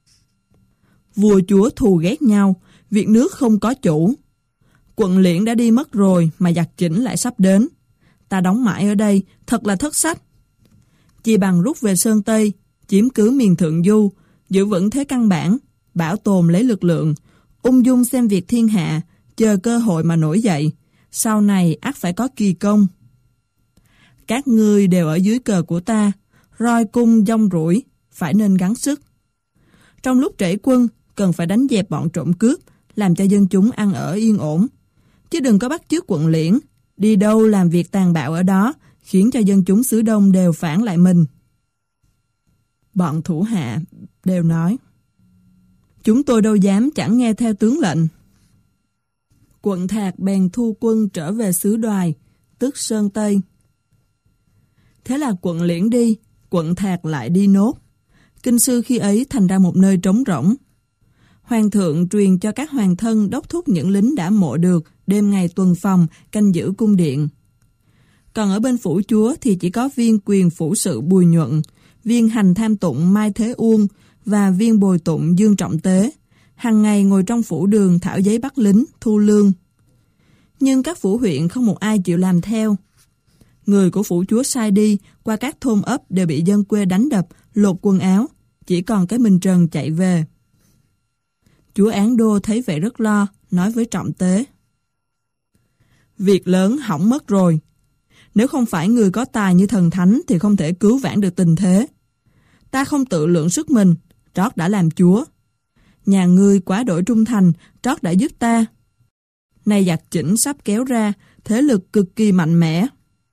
vua chúa thù ghét nhau, việc nước không có chủ. Quận Liễn đã đi mất rồi mà giặc Chỉnh lại sắp đến. Ta đóng mãi ở đây thật là thất sách. Chỉ bằng rút về Sơn Tây, chiếm cứ miền Thượng Du, giữ vững thế căn bản, bảo tồn lấy lực lượng, ung dung xem việc thiên hạ, chờ cơ hội mà nổi dậy. Sau này ắt phải có kỳ công. Các ngươi đều ở dưới cờ của ta, roi cung dông rủi, phải nên gắng sức. Trong lúc trễ quân, cần phải đánh dẹp bọn trộm cướp, làm cho dân chúng ăn ở yên ổn. Chứ đừng có bắt chước Quận Liễn, đi đâu làm việc tàn bạo ở đó, khiến cho dân chúng xứ Đông đều phản lại mình. Bọn thủ hạ đều nói: chúng tôi đâu dám chẳng nghe theo tướng lệnh. Quận Thạc bèn thu quân trở về xứ Đoài, tức Sơn Tây. Thế là quận Liễn đi, quận Thạc lại đi nốt. Kinh sư khi ấy thành ra một nơi trống rỗng. Hoàng thượng truyền cho các hoàng thân đốc thúc những lính đã mộ được đêm ngày tuần phòng canh giữ cung điện. Còn ở bên phủ chúa thì chỉ có viên quyền phủ sự Bùi Nhuận, viên hành tham tụng Mai Thế Uông và viên bồi tụng Dương Trọng Tế, hàng ngày ngồi trong phủ đường thảo giấy bắt lính, thu lương. Nhưng các phủ huyện không một ai chịu làm theo. Người của phủ chúa sai đi qua các thôn ấp đều bị dân quê đánh đập, lột quần áo, chỉ còn cái mình trần chạy về. Chúa Án Đô thấy vậy rất lo, nói với Trọng Tế: Việc lớn hỏng mất rồi. Nếu không phải người có tài như thần thánh thì không thể cứu vãn được tình thế. Ta không tự lượng sức mình, trót đã làm chúa. Nhà ngươi quá đổi trung thành, trót đã giúp ta. Nay giặc Chỉnh sắp kéo ra, thế lực cực kỳ mạnh mẽ.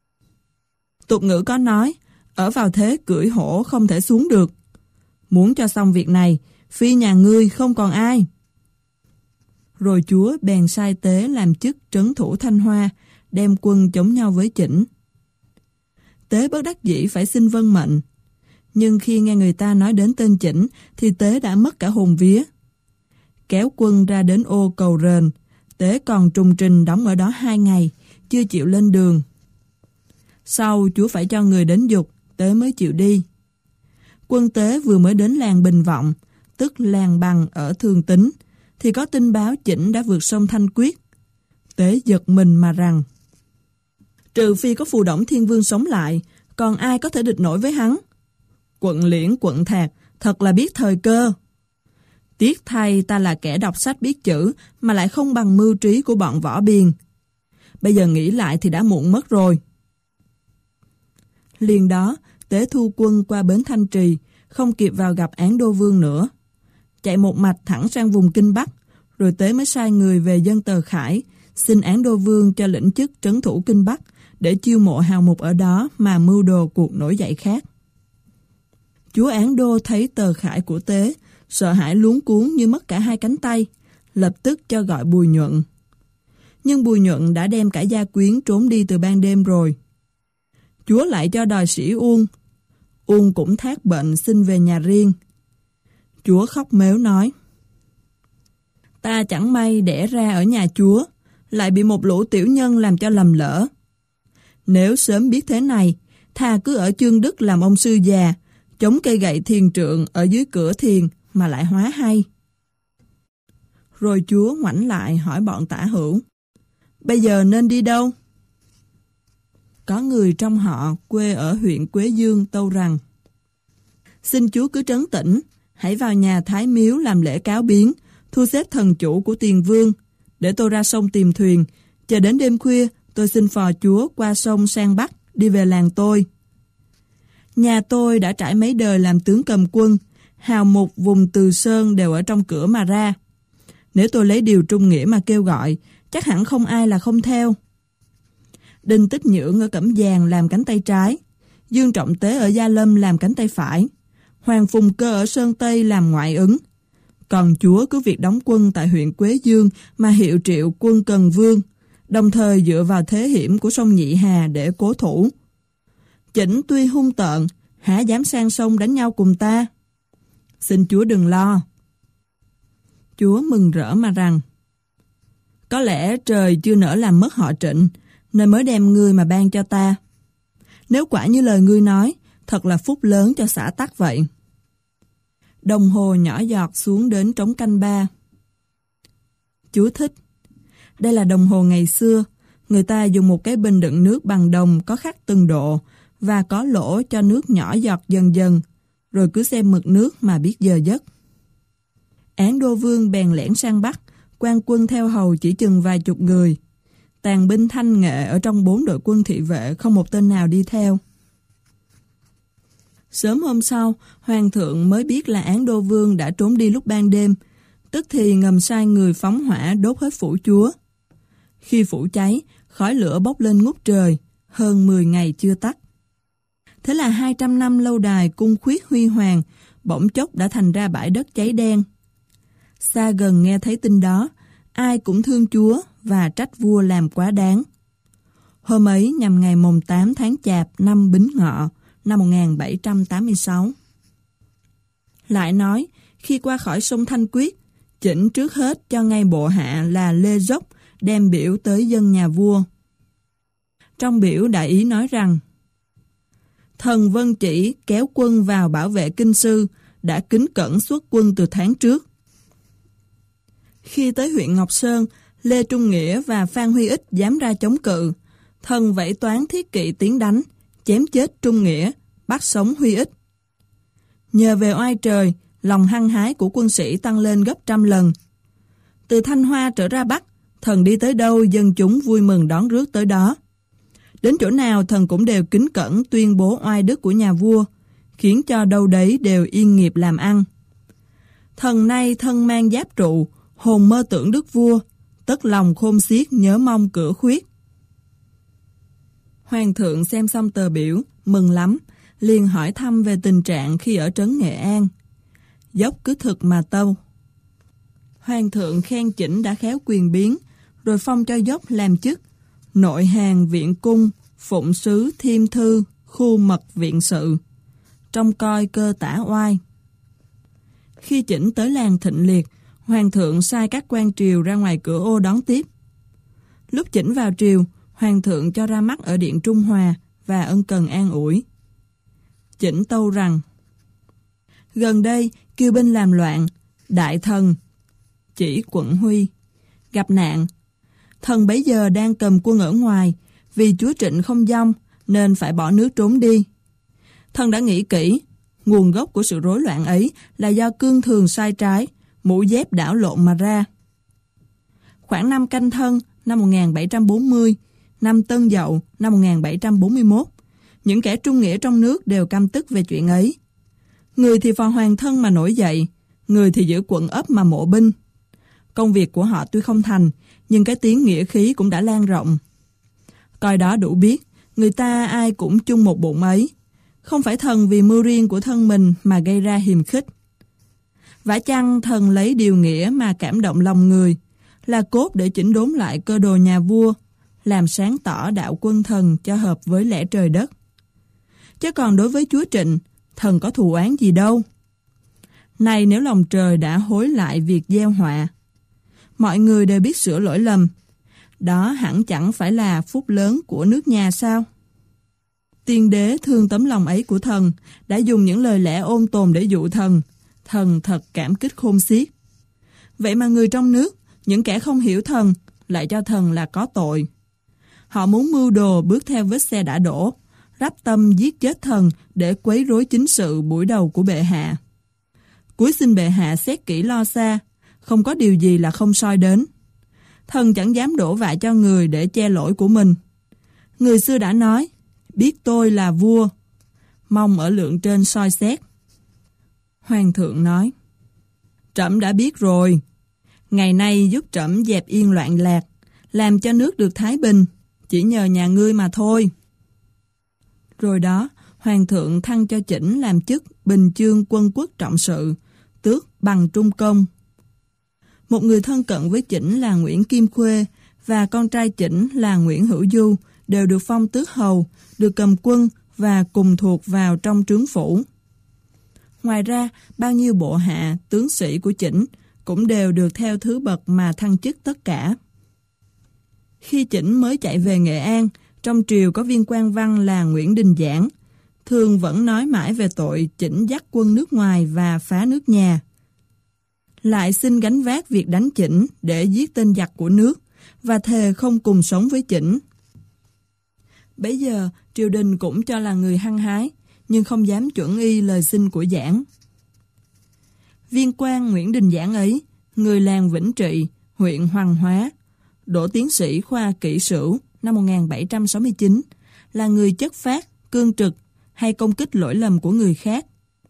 Tục ngữ có nói, ở vào thế cưỡi hổ không thể xuống được. Muốn cho xong việc này, phi nhà ngươi không còn ai. Rồi chúa bèn sai Tế làm chức trấn thủ Thanh Hoa, đem quân chống nhau với Chỉnh. Tế bất đắc dĩ phải xin vâng mệnh. Nhưng khi nghe người ta nói đến tên Chỉnh thì Tế đã mất cả hồn vía. Kéo quân ra đến ô Cầu Rền, Tế còn trùng trình đóng ở đó 2 ngày, chưa chịu lên đường. Sau chúa phải cho người đến giục, Tế mới chịu đi. Quân Tế vừa mới đến làng Bình Vọng, tức làng Bằng ở Thường Tín, thì có tin báo Chỉnh đã vượt sông Thanh Quyết. Tế giật mình mà rằng: Trừ phi có Phù Đổng Thiên Vương sống lại, còn ai có thể địch nổi với hắn? Quận Liễn, quận Thạc thật là biết thời cơ. Tiếc thay ta là kẻ đọc sách biết chữ mà lại không bằng mưu trí của bọn võ biền. Bây giờ nghĩ lại thì đã muộn mất rồi. Liền đó, Tế thu quân qua bến Thanh Trì, không kịp vào gặp Án Đô Vương nữa. Chạy một mạch thẳng sang vùng Kinh Bắc, rồi Tế mới sai người về dân Tờ Khải, xin Án Đô Vương cho lĩnh chức trấn thủ Kinh Bắc, để chiêu mộ hào mục ở đó mà mưu đồ cuộc nổi dậy khác. Chúa Án Đô thấy Tờ Khải của Tế, sợ hãi luống cuống như mất cả 2 cánh tay, lập tức cho gọi Bùi Nhuận. Nhưng Bùi Nhuận đã đem cả gia quyến trốn đi từ ban đêm rồi. Chúa lại cho đòi sĩ Uông. Uông cũng thác bệnh xin về nhà riêng. Chúa khóc mếu nói: Ta chẳng may đẻ ra ở nhà chúa, lại bị một lũ tiểu nhân làm cho lầm lỡ. Nếu sớm biết thế này, thà cứ ở Chương Đức làm ông sư già, chống cây gậy thiền trượng ở dưới cửa thiền mà lại hóa hay. Rồi chúa ngoảnh lại hỏi bọn Tả Hữu: Bây giờ nên đi đâu? Có người trong họ quê ở huyện Quế Dương tâu rằng: Xin chúa cứ trấn tĩnh, hãy vào nhà Thái Miếu làm lễ cáo biến, thu xếp thần chủ của Tiền Vương, để tôi ra sông tìm thuyền, chờ đến đêm khuya tôi xin phò chúa qua sông sang Bắc, đi về làng tôi. Nhà tôi đã trải mấy đời làm tướng cầm quân, hào mục vùng Từ Sơn đều ở trong cửa mà ra. Nếu tôi lấy điều trung nghĩa mà kêu gọi, chắc hẳn không ai là không theo. Đinh Tích Nhượng ở Cẩm Giàng làm cánh tay trái, Dương Trọng Tế ở Gia Lâm làm cánh tay phải, Hoàng Phùng Cơ ở Sơn Tây làm ngoại ứng. Còn chúa cứ việc đóng quân tại huyện Quế Dương mà hiệu triệu quân Cần Vương, đồng thời dựa vào thế hiểm của sông Nhị Hà để cố thủ. Chỉnh tuy hung tợn, há dám sang sông đánh nhau cùng ta? Xin chúa đừng lo. Chúa mừng rỡ mà rằng: Có lẽ trời chưa nỡ làm mất họ Trịnh, nên mới đem ngươi mà ban cho ta. Nếu quả như lời ngươi nói, thật là phúc lớn cho xã Tắc vậy. Đồng hồ nhỏ giọt xuống đến trống canh 3. Chú thích: Đây là đồng hồ ngày xưa, người ta dùng một cái bình đựng nước bằng đồng có khắc từng độ và có lỗ cho nước nhỏ giọt dần dần, rồi cứ xem mực nước mà biết giờ giấc. Án Đô Vương bèn lẻn sang Bắc, quan quân theo hầu chỉ chừng vài chục người. Tàn binh thanh nghệ ở trong 4 đội quân thị vệ không một tên nào đi theo. Sớm hôm sau, Hoàng thượng mới biết là Án Đô Vương đã trốn đi lúc ban đêm, tức thì ngầm sai người phóng hỏa đốt hết phủ chúa. Khi phủ cháy, khói lửa bốc lên ngút trời, hơn 10 ngày chưa tắt. Thế là 200 năm lâu đài cung khuyết huy hoàng, bỗng chốc đã thành ra bãi đất cháy đen. Xa gần nghe thấy tin đó, ai cũng thương chúa và trách vua làm quá đáng. Hôm ấy nhằm ngày mùng 8 tháng Chạp năm Bính Ngọ, năm 1786. Lại nói, khi qua khỏi sông Thanh Quyết, chỉnh trước hết cho ngay bộ hạ là Lê Dốc đem biểu tới dân nhà vua. Trong biểu đại ý nói rằng: Thần vân chỉ kéo quân vào bảo vệ kinh sư, đã kính cẩn xuất quân từ tháng trước. Khi tới huyện Ngọc Sơn, Lê Trung Nghĩa và Phan Huy Ích dám ra chống cự. Thần vẫy toán thiết kỵ tiến đánh, chém chết Trung Nghĩa, bắt sống Huy Ích. Nhờ về oai trời, lòng hăng hái của quân sĩ tăng lên gấp trăm lần. Từ Thanh Hoa trở ra Bắc, thần đi tới đâu dân chúng vui mừng đón rước tới đó. Đến chỗ nào thần cũng đều kính cẩn tuyên bố oai đức của nhà vua, khiến cho đâu đấy đều yên nghiệp làm ăn. Thần nay thân mang giáp trụ, hồn mơ tưởng đức vua, tất lòng khôn xiết nhớ mong cửa khuyết. Hoàng thượng xem xong tờ biểu, mừng lắm, liền hỏi thăm về tình trạng khi ở trấn Nghệ An. Dốc cứ thực mà tâu. Hoàng thượng khen Chỉnh đã khéo quyền biến, rồi phong cho Dốc làm chức nội hàng viện cung, phụng sứ thiêm thư, khu mật viện sự, trông coi cơ tả oai. Khi Chỉnh tới làng Thịnh Liệt, Hoàng thượng sai các quan triều ra ngoài cửa ô đón tiếp. Lúc Chỉnh vào triều, Hoàng thượng cho ra mắt ở điện Trung Hòa và ân cần an ủi. Chỉnh tâu rằng: Gần đây, kiêu binh làm loạn, đại thần chỉ quận Huy gặp nạn. Thần bấy giờ đang cầm quân ở ngoài, vì chúa Trịnh không vong nên phải bỏ nước trốn đi. Thần đã nghĩ kỹ, nguồn gốc của sự rối loạn ấy là do cương thường sai trái, mũ dép đảo lộn mà ra. Khoảng năm Canh Thân năm 1740, năm Tân Dậu năm 1741, những kẻ trung nghĩa trong nước đều căm tức về chuyện ấy. Người thì phò hoàng thân mà nổi dậy, người thì giữ quận ấp mà mộ binh. Công việc của họ tuy không thành, nhưng cái tiếng nghĩa khí cũng đã lan rộng. Coi đó đủ biết, người ta ai cũng chung một bụng ấy. Không phải thần vì mưu riêng của thân mình mà gây ra hiềm khích. Vả chăng thần lấy điều nghĩa mà cảm động lòng người, là cốt để chỉnh đốn lại cơ đồ nhà vua, làm sáng tỏ đạo quân thần cho hợp với lẽ trời đất. Chứ còn đối với chúa Trịnh, thần có thù oán gì đâu. Này nếu lòng trời đã hối lại việc gieo họa, mọi người đều biết sửa lỗi lầm, đó hẳn chẳng phải là phúc lớn của nước nhà sao? Tiên đế thương tấm lòng ấy của thần, đã dùng những lời lẽ ôn tồn để dụ thần. Thần thật cảm kích khôn xiết. Vậy mà người trong nước, những kẻ không hiểu thần, lại cho thần là có tội. Họ muốn mưu đồ bước theo vết xe đã đổ, rắp tâm giết chết thần để quấy rối chính sự buổi đầu của bệ hạ. Cúi xin bệ hạ xét kỹ lo xa, không có điều gì là không soi đến. Thần chẳng dám đổ vạ cho người để che lỗi của mình. Người xưa đã nói, biết tôi là vua, mong ở lượng trên soi xét. Hoàng thượng nói: Trẫm đã biết rồi. Ngày nay giúp trẫm dẹp yên loạn lạc, làm cho nước được thái bình, chỉ nhờ nhà ngươi mà thôi. Rồi đó, Hoàng thượng thăng cho Chỉnh làm chức Bình Chương Quân Quốc Trọng Sự, tước bằng Trung Công. Một người thân cận với Chỉnh là Nguyễn Kim Khuê và con trai Chỉnh là Nguyễn Hữu Du đều được phong tước hầu, được cầm quân và cùng thuộc vào trong trướng phủ. Ngoài ra, bao nhiêu bộ hạ, tướng sĩ của Chỉnh cũng đều được theo thứ bậc mà thăng chức tất cả. Khi Chỉnh mới chạy về Nghệ An, trong triều có viên quan văn là Nguyễn Đình Giảng, thường vẫn nói mãi về tội Chỉnh dắt quân nước ngoài và phá nước nhà. Lại xin gánh vác việc đánh Chỉnh để giết tên giặc của nước và thề không cùng sống với Chỉnh. Bấy giờ, triều đình cũng cho là người hăng hái, nhưng không dám chuẩn y lời xin của Giảng. Viên quan Nguyễn Đình Giảng ấy, người làng Vĩnh Trị, huyện Hoàng Hóa, đỗ tiến sĩ khoa kỹ sử năm 1769, là người chất phác, cương trực, hay công kích lỗi lầm của người khác.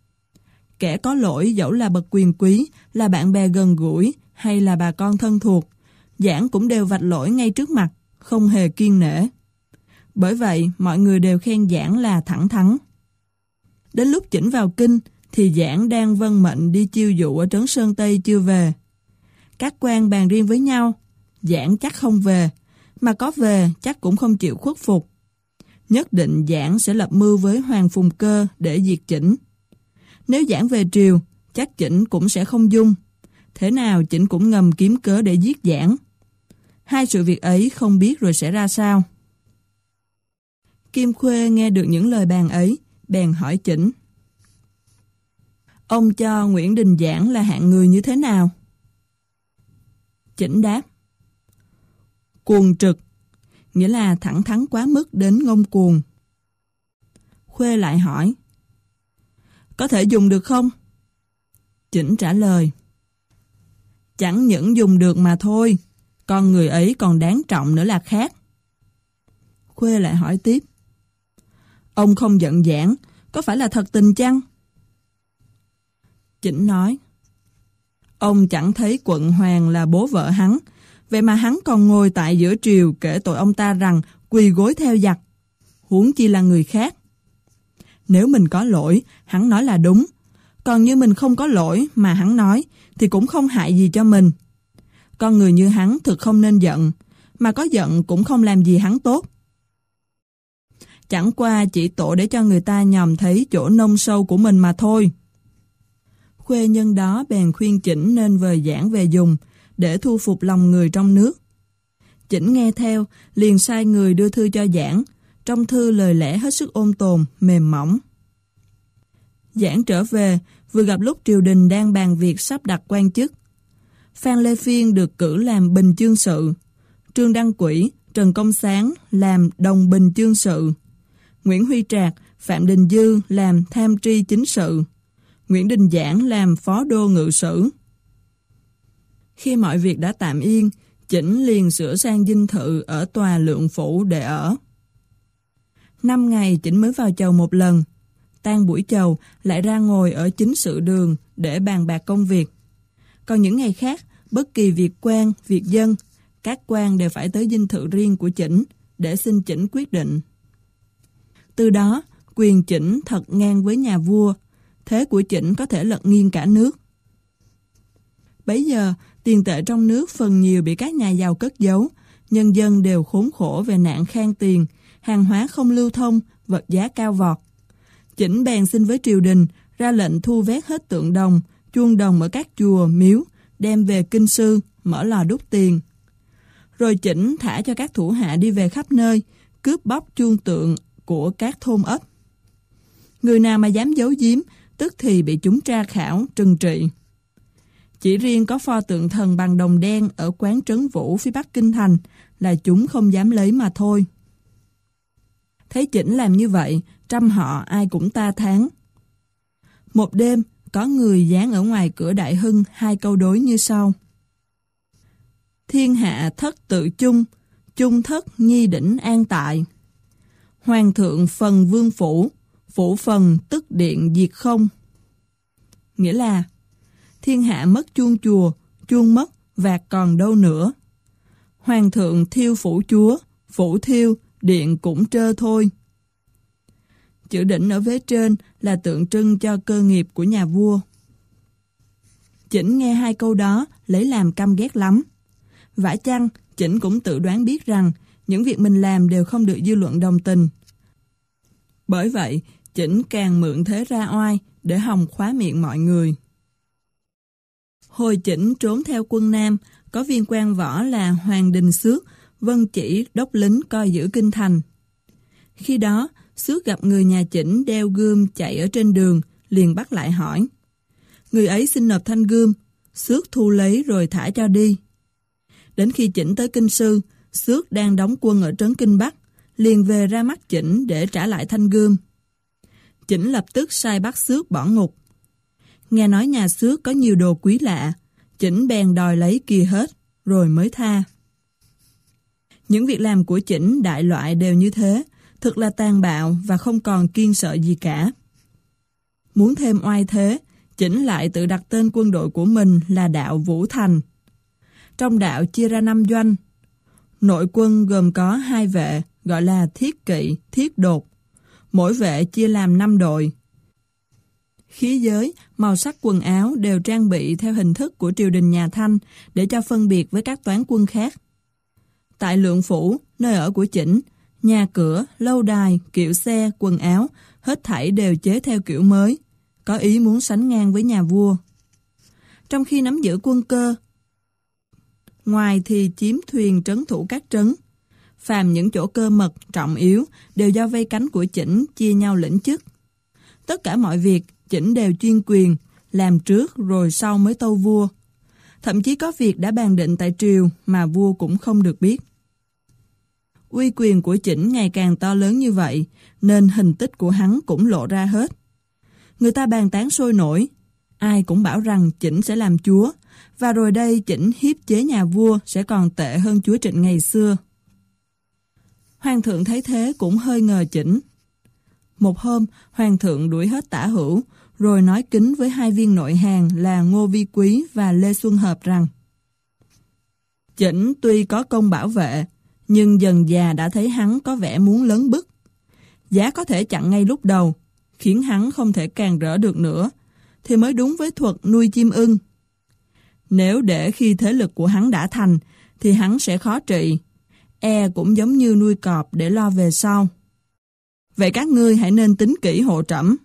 Kẻ có lỗi dẫu là bậc quyền quý, là bạn bè gần gũi, hay là bà con thân thuộc, Giảng cũng đều vạch lỗi ngay trước mặt, không hề kiêng nể. Bởi vậy, mọi người đều khen Giảng là thẳng thắn. Đến lúc Chỉnh vào kinh, thì Giảng đang vâng mệnh đi chiêu dụ ở trấn Sơn Tây chưa về. Các quan bàn riêng với nhau, Giảng chắc không về, mà có về chắc cũng không chịu khuất phục. Nhất định Giảng sẽ lập mưu với Hoàng Phùng Cơ để diệt Chỉnh. Nếu Giảng về triều, chắc Chỉnh cũng sẽ không dung. Thế nào Chỉnh cũng ngầm kiếm cớ để giết Giảng. Hai sự việc ấy không biết rồi sẽ ra sao. Kim Khuê nghe được những lời bàn ấy, bèn hỏi Chỉnh. Ông cho Nguyễn Đình Giảng là hạng người như thế nào? Chỉnh đáp. Cuồng trực, nghĩa là thẳng thắn quá mức đến ngông cuồng. Khuê lại hỏi. Có thể dùng được không? Chỉnh trả lời. Chẳng những dùng được mà thôi, con người ấy còn đáng trọng nữa là khác. Khuê lại hỏi tiếp. Ông không giận Giảng, có phải là thật tình chăng? Chỉnh nói. Ông chẳng thấy quận hoàng là bố vợ hắn, vậy mà hắn còn ngồi tại giữa triều kể tội ông ta rằng quỳ gối theo giặc, huống chi là người khác. Nếu mình có lỗi, hắn nói là đúng, còn như mình không có lỗi mà hắn nói thì cũng không hại gì cho mình. Con người như hắn thực không nên giận, mà có giận cũng không làm gì hắn tốt. Chẳng qua chỉ tổ để cho người ta nhòm thấy chỗ nông sâu của mình mà thôi. Khuê nhân đó bèn khuyên Chỉnh nên vời Giảng về dùng, để thu phục lòng người trong nước. Chỉnh nghe theo, liền sai người đưa thư cho Giảng, trong thư lời lẽ hết sức ôn tồn, mềm mỏng. Giảng trở về, vừa gặp lúc triều đình đang bàn việc sắp đặt quan chức. Phan Lê Phiên được cử làm bình chương sự, Trương Đăng Quỹ, Trần Công Sáng làm đồng bình chương sự, Nguyễn Huy Trạc, Phạm Đình Dư làm tham tri chính sự, Nguyễn Đình Giảng làm phó đô ngự sử. Khi mọi việc đã tạm yên, Chỉnh liền sửa sang dinh thự ở tòa Lượng Phủ để ở. 5 ngày Chỉnh mới vào chầu một lần. Tan buổi chầu lại ra ngồi ở chính sự đường để bàn bạc công việc. Còn những ngày khác, bất kỳ việc quan, việc dân, các quan đều phải tới dinh thự riêng của Chỉnh để xin Chỉnh quyết định. Từ đó, quyền Chỉnh thật ngang với nhà vua, thế của Chỉnh có thể lật nghiêng cả nước. Bấy giờ, tiền tệ trong nước phần nhiều bị các nhà giàu cất giấu, nhân dân đều khốn khổ về nạn khan tiền, hàng hóa không lưu thông, vật giá cao vọt. Chỉnh bèn xin với triều đình, ra lệnh thu vét hết tượng đồng, chuông đồng ở các chùa, miếu, đem về kinh sư, mở lò đúc tiền. Rồi Chỉnh thả cho các thủ hạ đi về khắp nơi, cướp bóc chuông tượng của các thôn ấp. Người nào mà dám giấu giếm, tức thì bị chúng tra khảo, trừng trị. Chỉ riêng có pho tượng thần bằng đồng đen ở quán Trấn Vũ phía bắc kinh thành là chúng không dám lấy mà thôi. Thấy Chỉnh làm như vậy, trăm họ ai cũng ta thán. Một đêm, có người dán ở ngoài cửa Đại Hưng 2 câu đối như sau. Thiên hạ thất tự chung, chung thất nhi đỉnh an tại. Hoàng thượng phần vương phủ, phủ phần tức điện diệt không. Nghĩa là thiên hạ mất chuông chùa, chuông mất, vạc còn đâu nữa. Hoàng thượng thiêu phủ chúa, phủ thiêu, điện cũng trơ thôi. Chữ đỉnh ở vế trên là tượng trưng cho cơ nghiệp của nhà vua. Chỉnh nghe 2 câu đó lấy làm căm ghét lắm. Vả chăng, Chỉnh cũng tự đoán biết rằng những việc mình làm đều không được dư luận đồng tình. Bởi vậy, Chỉnh càng mượn thế ra oai để hòng khóa miệng mọi người. Hồi Chỉnh trốn theo quân Nam, có viên quan võ là Hoàng Đình Xước, vân chỉ đốc lính coi giữ kinh thành. Khi đó, Xước gặp người nhà Chỉnh đeo gươm chạy ở trên đường, liền bắt lại hỏi. Người ấy xin nộp thanh gươm, Xước thu lấy rồi thả cho đi. Đến khi Chỉnh tới kinh sư, Xước đang đóng quân ở trấn Kinh Bắc, liền về ra mắt Chỉnh để trả lại thanh gươm. Chỉnh lập tức sai bắt Xước bỏ ngục. Nghe nói nhà Xước có nhiều đồ quý lạ, Chỉnh bèn đòi lấy kia hết, rồi mới tha. Những việc làm của Chỉnh đại loại đều như thế, thực là tàn bạo và không còn kiêng sợ gì cả. Muốn thêm oai thế, Chỉnh lại tự đặt tên quân đội của mình là đạo Vũ Thành. Trong đạo chia ra 5 doanh. Nội quân gồm có 2 vệ, gọi là thiết kỵ, thiết đột. Mỗi vệ chia làm 5 đội. Khí giới, màu sắc quần áo đều trang bị theo hình thức của triều đình nhà Thanh để cho phân biệt với các toán quân khác. Tại Lượng Phủ, nơi ở của Chỉnh, nhà cửa, lâu đài, kiệu xe, quần áo, hết thảy đều chế theo kiểu mới, có ý muốn sánh ngang với nhà vua. Trong khi nắm giữ quân cơ, ngoài thì chiếm thuyền trấn thủ các trấn, phàm những chỗ cơ mật, trọng yếu đều do vây cánh của Chỉnh chia nhau lĩnh chức. Tất cả mọi việc Chỉnh đều chuyên quyền, làm trước rồi sau mới tâu vua. Thậm chí có việc đã bàn định tại triều mà vua cũng không được biết. Uy quyền của Chỉnh ngày càng to lớn như vậy, nên hình tích của hắn cũng lộ ra hết. Người ta bàn tán sôi nổi, ai cũng bảo rằng Chỉnh sẽ làm chúa, và rồi đây Chỉnh hiếp chế nhà vua sẽ còn tệ hơn chúa Trịnh ngày xưa. Hoàng thượng thấy thế cũng hơi ngờ Chỉnh. Một hôm, hoàng thượng đuổi hết Tả Hữu, rồi nói kính với hai viên nội hàn là Ngô Vi Quý và Lê Xuân Hợp rằng: Chỉnh tuy có công bảo vệ, nhưng dần già đã thấy hắn có vẻ muốn lấn bức. Giá có thể chặn ngay lúc đầu, khiến hắn không thể càng rỡ được nữa, thì mới đúng với thuật nuôi chim ưng. Nếu để khi thế lực của hắn đã thành, thì hắn sẽ khó trị, cũng giống như nuôi cọp để lo về sau. Vậy các ngươi hãy nên tính kỹ hộ trẫm.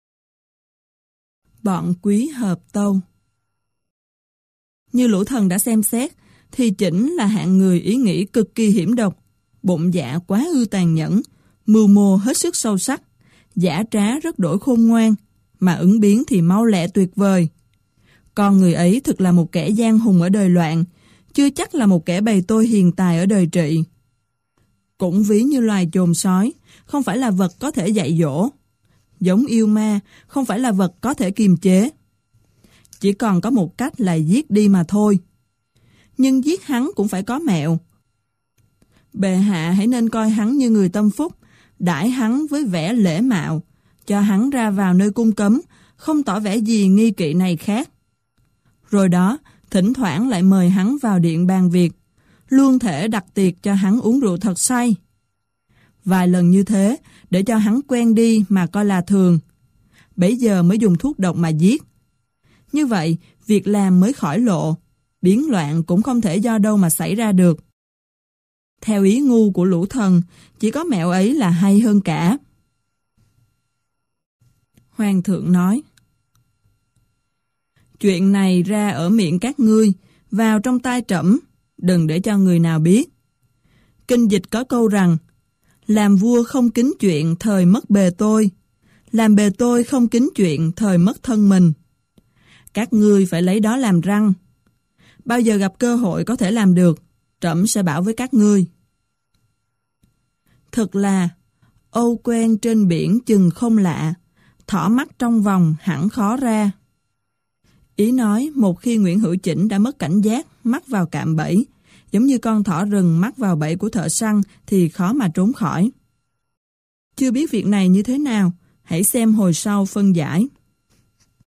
Bọn Quý hợp tâu. Như Lũ Thần đã xem xét, thì Chỉnh là hạng người ý nghĩ cực kỳ hiểm độc, bụng dạ quá ư tàn nhẫn, mưu mô hết sức sâu sắc, giả trá rất đổi khôn ngoan, mà ứng biến thì mau lẹ tuyệt vời. Con người ấy thực là một kẻ giang hùng ở đời loạn, chưa chắc là một kẻ bày tôi hiền tài ở đời trị. Cũng ví như loài chồn sói, không phải là vật có thể dạy dỗ. Giống yêu ma, không phải là vật có thể kiềm chế. Chỉ còn có một cách là giết đi mà thôi. Nhưng giết hắn cũng phải có mẹo. Bệ hạ hãy nên coi hắn như người tâm phúc, đãi hắn với vẻ lễ mạo, cho hắn ra vào nơi cung cấm, không tỏ vẻ gì nghi kỵ này khác. Rồi đó, thỉnh thoảng lại mời hắn vào điện bàn việc, luôn thể đặt tiệc cho hắn uống rượu thật say. Vài lần như thế, để cho hắn quen đi mà coi là thường. Bấy giờ mới dùng thuốc độc mà giết. Như vậy, việc làm mới khỏi lộ, biến loạn cũng không thể do đâu mà xảy ra được. Theo ý ngu của Lũ Thần, chỉ có mẹo ấy là hay hơn cả. Hoàng thượng nói: Chuyện này ra ở miệng các ngươi, vào trong tai trẫm, đừng để cho người nào biết. Kinh dịch có câu rằng: làm vua không kính chuyện thời mất bề tôi, làm bề tôi không kính chuyện thời mất thân mình. Các ngươi phải lấy đó làm răng. Bao giờ gặp cơ hội có thể làm được, trẫm sẽ bảo với các ngươi. Thật là âu quen trên biển chừng không lạ, thỏ mắt trong vòng hẳn khó ra. Ý nói một khi Nguyễn Hữu Chỉnh đã mất cảnh giác, mắc vào cạm bẫy, giống như con thỏ rừng mắc vào bẫy của thợ săn thì khó mà trốn khỏi. Chưa biết việc này như thế nào, hãy xem hồi sau phân giải.